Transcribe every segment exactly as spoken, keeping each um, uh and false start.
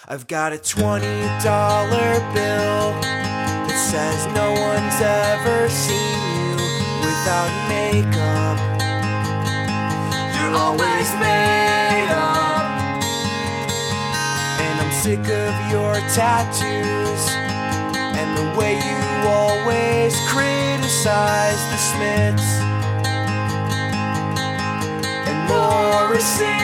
I've got a twenty dollar bill that says no one's ever seen you without makeup. You're always made up. And I'm sick of your tattoos and the way you always criticize the Smiths and Morrissey.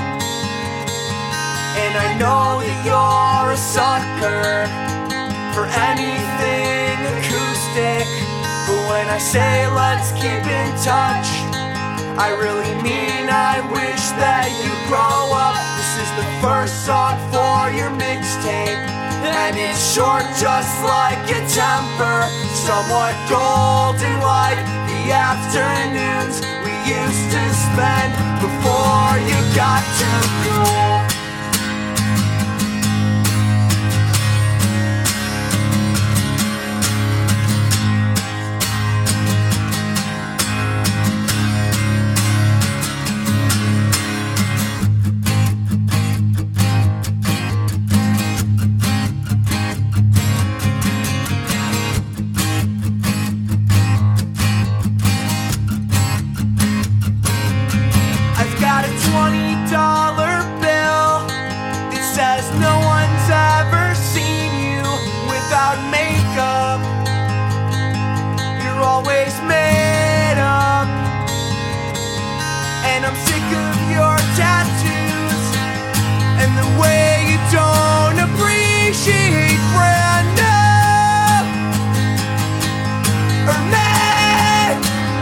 And I know that you're a sucker for anything acoustic, but when I say let's keep in touch, I really mean I wish that you grow up. This is the first song for your mixtape, and it's short just like your temper, somewhat golden like the afternoons we used to spend before you got to go. twenty dollar bill that says no one's ever seen you without makeup. You're always made up. And I'm sick of your tattoos and the way you don't appreciate brand new or me.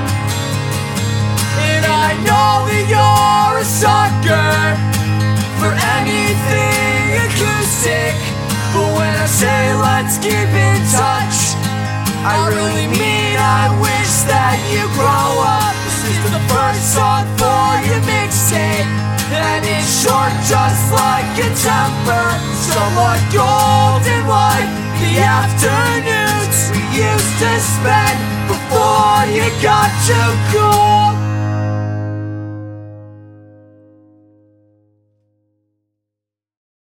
And I know that you're a sucker for anything acoustic, but when I say let's keep in touch, I really mean I wish that you grow up. This is the first song for your mixtape, and it's short just like your temper, somewhat golden like the afternoons we used to spend before you got to go.